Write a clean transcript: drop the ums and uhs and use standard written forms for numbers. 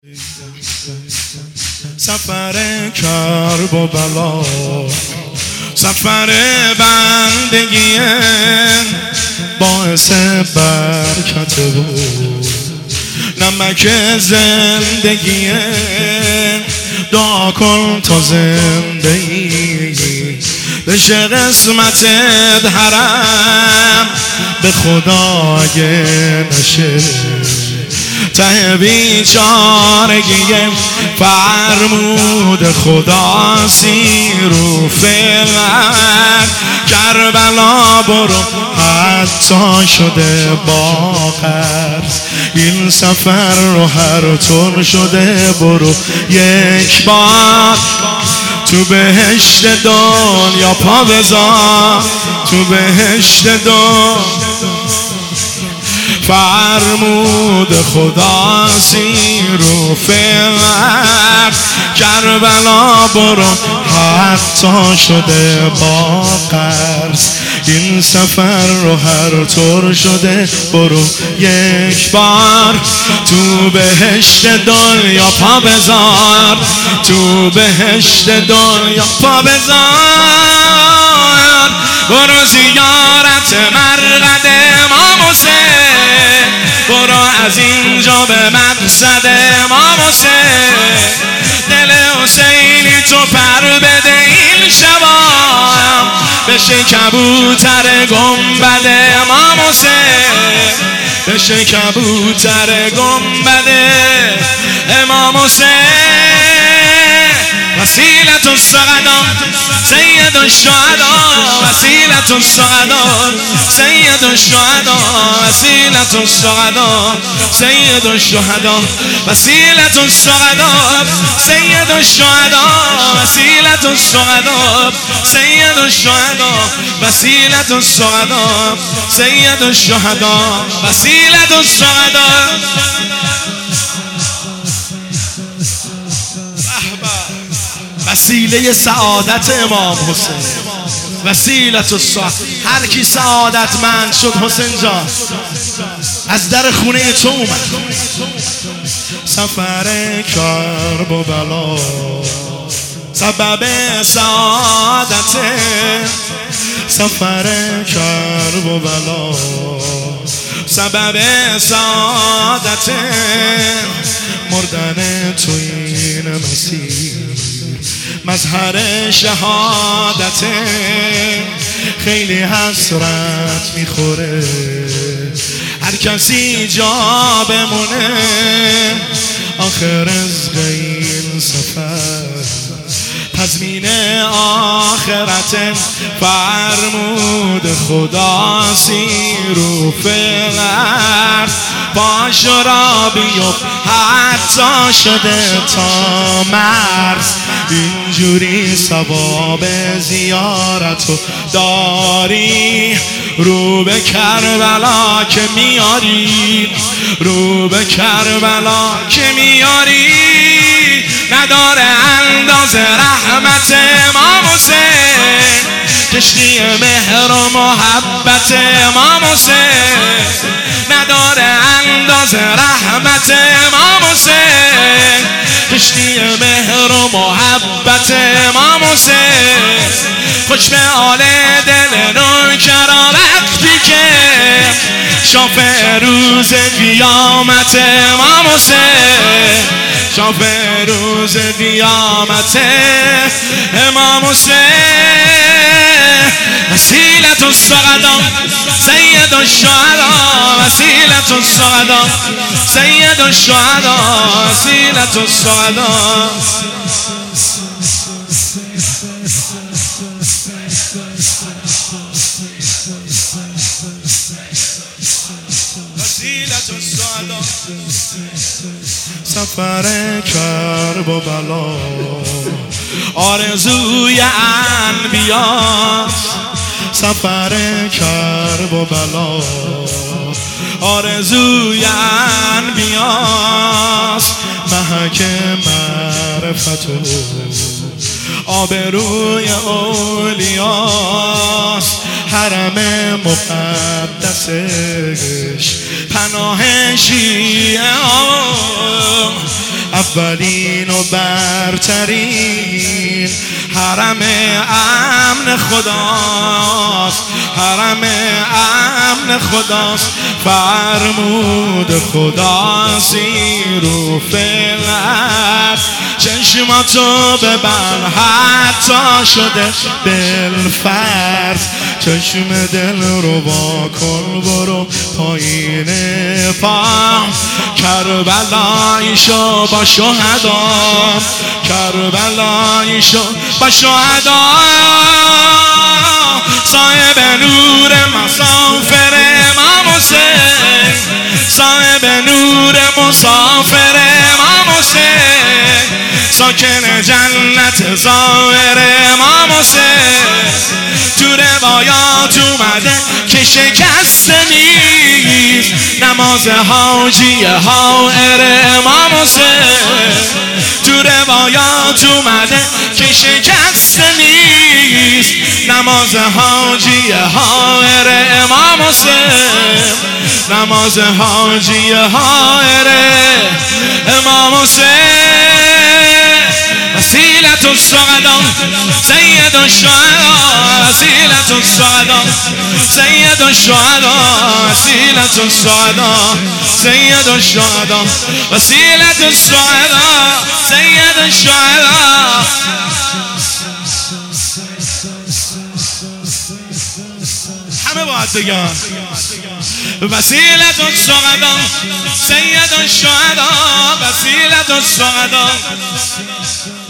سفر کرب و بلا، سفر بندگی باعث برکت بود، نمک زندگی دعا کن تا زندگی بشه قسمتت، حرم به خدا اگه نشه ته بیچارگی فرمود خدا سیرو فلک کربلا برو حتی شده با قرض این سفر رو هر طور شده برو یک بار تو بهشت دنیا پا بذار، تو بهشت دنیا فرمود خدا سیرو فلک کربلا برو حتی شده با قرض این سفر رو هر طور شده برو یک بار تو بهشت دنیا پا بذار، تو بهشت دنیا پا بذار، برو زیارت مرقد امام حسین، برو از اینجا به مقصد امام حسین، دل حسینی تو پر بده این شبا بشه کبوتر گنبد امام حسین، بشه کبوتر گنبد امام حسین. وسیلة الشهداء سید الشهداء، وسیلة الشهداء سید الشهداء، وسیلة الشهداء سید الشهداء، وسیلة الشهداء سید الشهداء، وسیلة الشهداء سید الشهداء، وسیلة الشهداء سید الشهداء، وسیلة الشهداء. وسیله سعادت امام حسین، وسیلت السعادت. هر کی سعادتمند شد حسین جان از در خونه تو اومد. سفر کرب و بلا سبب سعادت، سفر کرب و بلا سبب سعادت، مردن تو این مسیر مظهر شهادت، خیلی حسرت میخوره هر کسی جا بمونه، آخر رزق این سفر تضمین آخرت، فرمود خدا سیرو فلک باش را بیفت حتی شده تا مرز، اینجوری ثواب زیارتو داری رو به کربلا که میاری، رو به کربلا که میاری، نداره انداز رحمت امام حسین، کشتی مهر و محبت امام حسین، نداره انداز رحمت امام حسین، کشتی مهر و محبت امام حسین، خوش به آل دل نوکرا وقتی که شافع روز قیامت امام حسین، شافع روز قیامت امام حسین. وسیلة الشهداء سید الشهداء، وسیلة الشهداء سید الشهداء، وسیلة الشهداء. سفر کرب و بلا آرزوی انبیا، سفر کرب و بلا آرزوی انبیاست، محک معرفت و آبروی اولیاست، حرم مقدسش پناه شیعه اولین و برترین حرم امن خداست، حرم امن خداست. فرمود خدا سیروا فی الارض، چشماتو ببند حتی شده بالفرض، چشم دل رو با کن برو پایین پا. کربلایی شو با شهدا، کربلایی شو با شهدا. صاحب نور مسافر امام حسین، صاحب نور مسافر امام حسین، ساکن جنت ظاهر امام حسین. تو روایات اومده که شکست نیست نماز حاجی حائر امام حسین. تو روایات اومده که شکست نیست نماز حاجی حائر امام حسین، نماز حاجی حائر امام حسین. وسیلة الشهداء سید الشهداء، وسیلة الشهداء سید الشهداء، وسیلة الشهداء سید الشهداء، وسیلة الشهداء سید الشهداء. همه باید بگن وسیلة الشهداء سید الشهداء، وسیلة الشهداء.